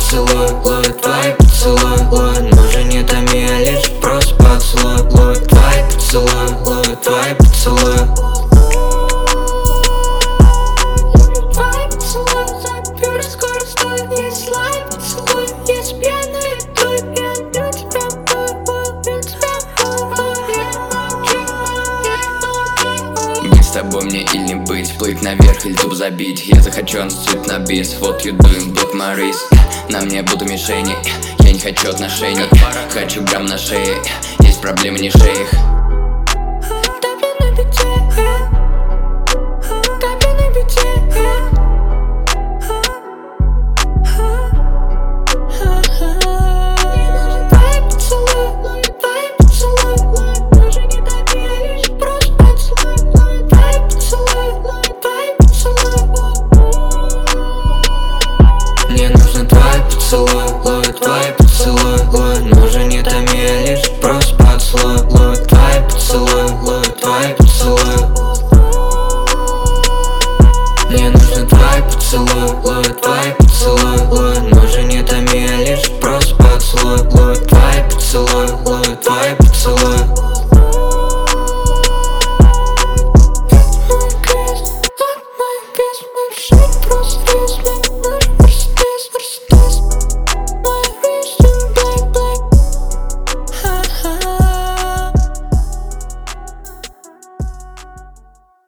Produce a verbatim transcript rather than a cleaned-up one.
поцелуй, лой, твой поцелуй, лой. Но же не томи, а лишь просто поцелуй, лой, твой поцелуй, лой, твой поцелуй. Быть с тобой мне или не быть, плыть наверх или зуб забить. Я захочу ансцит на бис, what you doing, block my wrist. На мне будто мишени, я не хочу отношений. Хочу грамм на шее, есть проблемы не шеих. Мне нужен твой поцелуй, лой.